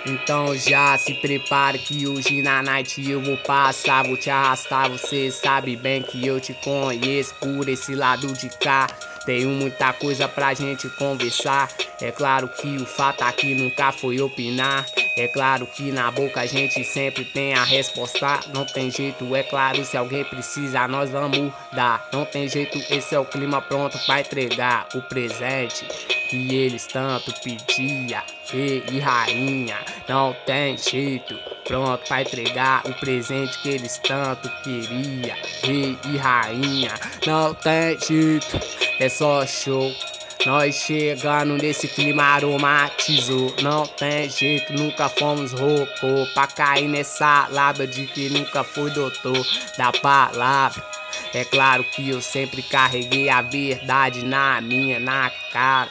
Então já se prepare que hoje na night eu vou passar, vou te arrastar, você sabe bem que eu te conheço por esse lado de cá. Tenho muita coisa pra gente conversar. É claro que o fato aqui nunca foi opinar. É claro que na boca a gente sempre tem a resposta. Não tem jeito, é claro, se alguém precisa nós vamos dar. Não tem jeito, esse é o clima pronto pra entregar o presente que eles tanto pedia. Rei e rainha, não tem jeito, pronto pra entregar o presente que eles tanto queria. Rei e rainha, não tem jeito, é só show. Nós chegando nesse clima aromatizou. Não tem jeito, nunca fomos rocô pra cair nessa lábia de que nunca foi doutor da palavra. É claro que eu sempre carreguei a verdade na cara.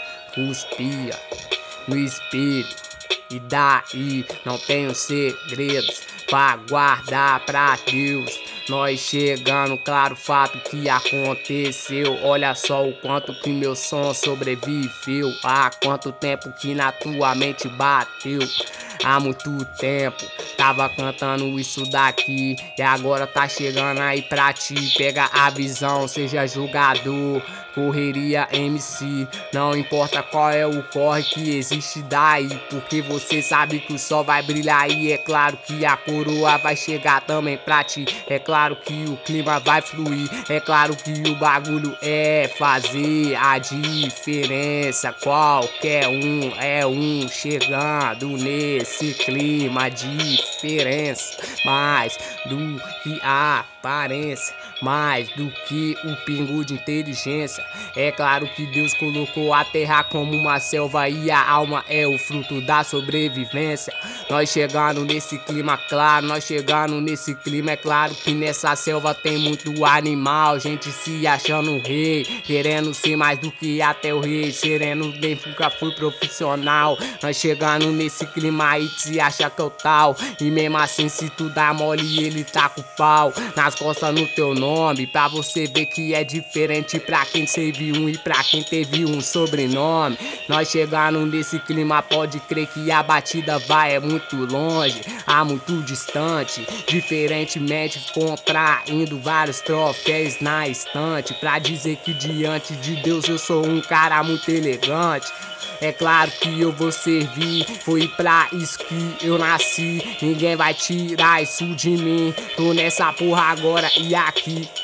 Cuspia no espelho e daí não tenho segredos pra guardar pra Deus. Nós chegando, claro, fato que aconteceu. Olha só o quanto que meu som sobreviveu. Há quanto tempo que na tua mente bateu. Há muito tempo tava cantando isso daqui e agora tá chegando aí pra ti. Pega a visão, seja jogador, correria MC. Não importa qual é o corre que existe daí, porque você sabe que o sol vai brilhar e é claro que a coroa vai chegar também pra ti. É claro que o clima vai fluir, é claro que o bagulho é fazer a diferença. Qualquer um é um chegando nesse clima, diferença mais do que a aparência, mais do que o pingo de inteligência. É claro que Deus colocou a terra como uma selva e a alma é o fruto da sobrevivência. Nós chegando nesse clima, claro, nós chegando nesse clima, é claro que nessa selva tem muito animal, gente se achando rei, querendo ser mais do que até o rei, sereno bem nunca fui profissional. Nós chegando nesse clima aí se acha que é o tal, e mesmo assim se tu dá mole ele tá com o pau nas costas no teu nome, pra você ver que é diferente pra quem teve um e pra quem teve um sobrenome. Nós chegando nesse clima, pode crer que a batida vai é muito longe, muito distante, diferentemente contraindo vários troféus na estante, pra dizer que diante de Deus eu sou um cara muito elegante. É claro que eu vou servir, foi pra isso que eu nasci. Ninguém vai tirar isso de mim. Tô nessa porra agora e aqui